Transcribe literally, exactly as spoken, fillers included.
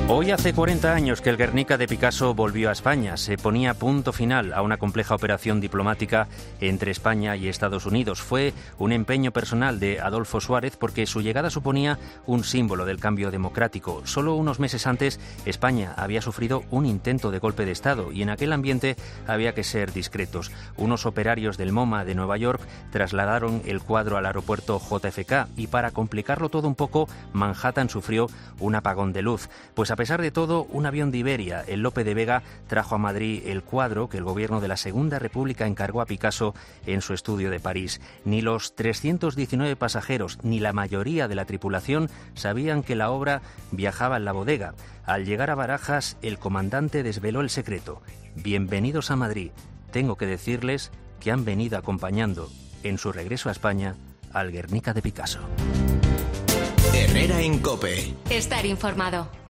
Hoy hace cuarenta años que el Guernica de Picasso volvió a España. Se ponía punto final a una compleja operación diplomática entre España y Estados Unidos. Fue un empeño personal de Adolfo Suárez porque su llegada suponía un símbolo del cambio democrático. Solo unos meses antes, España había sufrido un intento de golpe de Estado y en aquel ambiente había que ser discretos. Unos operarios del MoMA de Nueva York trasladaron el cuadro al aeropuerto J F K y para complicarlo todo un poco, Manhattan sufrió un apagón de luz. Pues a pesar de todo, un avión de Iberia, el Lope de Vega, trajo a Madrid el cuadro que el gobierno de la Segunda República encargó a Picasso en su estudio de París. Ni los trescientos diecinueve pasajeros ni la mayoría de la tripulación sabían que la obra viajaba en la bodega. Al llegar a Barajas, el comandante desveló el secreto. Bienvenidos a Madrid. Tengo que decirles que han venido acompañando, en su regreso a España, al Guernica de Picasso. Herrera en COPE. Estar informado.